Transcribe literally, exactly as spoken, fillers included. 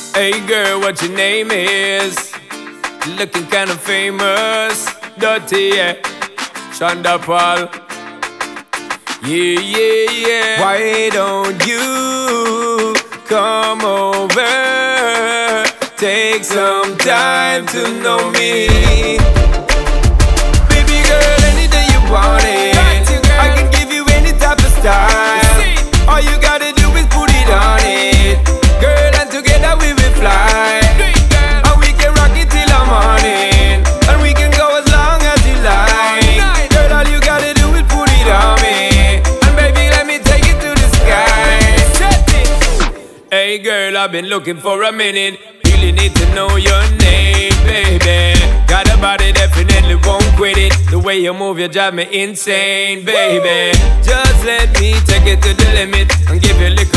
Hey girl, what your name is? Looking kinda famous. Dirty, yeah. Shonda Paul. Yeah, yeah, yeah. Why don't you come over? Take some time to know me. Baby girl, any day you want it, I can give you any type of style. All you gotta do is put it on it, girl, and together we will fly. And we can rock it till the morning, and we can go as long as you like. Girl, all you gotta do is put it on me, and baby, let me take it to the sky. Hey girl, I've been looking for a minute. Really need to know your name, baby. Got a body, definitely won't quit it. The way you move, you drive me insane, baby. Just let me take it to the limit and give you a little